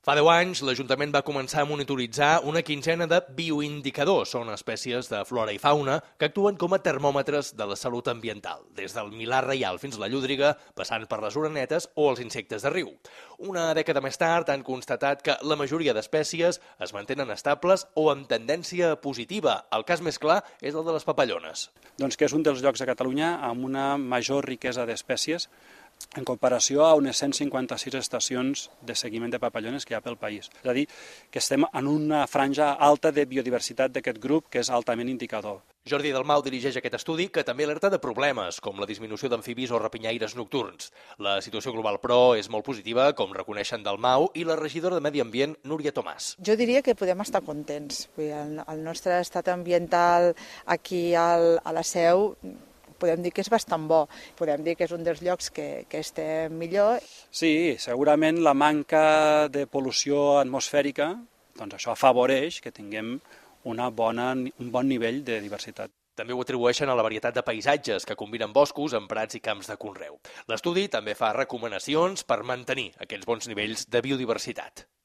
Fa 10 anys, l'Ajuntament va començar a monitoritzar una quinzena de bioindicadors. Són espècies de flora i fauna que actuen com a termòmetres de la salut ambiental, des del milà reial fins a la llúdriga, passant per les orenetes o els insectes de riu. Una dècada més tard han constatat que la majoria d'espècies es mantenen estables o amb tendència positiva. El cas més clar és el de les papallones. Doncs que és un dels llocs a Catalunya amb una major riquesa d'espècies en comparació a unes 156 estacions de seguiment de papallones que hi ha pel país. És a dir, que estem en una franja alta de biodiversitat d'aquest grup, que és altament indicador. Jordi Dalmau dirigeix aquest estudi, que també alerta de problemes, com la disminució d'amfibis o rapinyaires nocturns. La situació global, però, és molt positiva, com reconeixen Dalmau i la regidora de Medi Ambient, Núria Tomàs. Jo diria que podem estar contents. El nostre estat ambiental aquí a la Seu podem dir que és bastant bo, podem dir que és un dels llocs que estem millor. Sí, segurament la manca de pol·lució atmosfèrica, doncs això afavoreix que tinguem un bon nivell de diversitat. També ho atribueixen a la varietat de paisatges que combinen boscos amb prats i camps de conreu. L'estudi també fa recomanacions per mantenir aquests bons nivells de biodiversitat.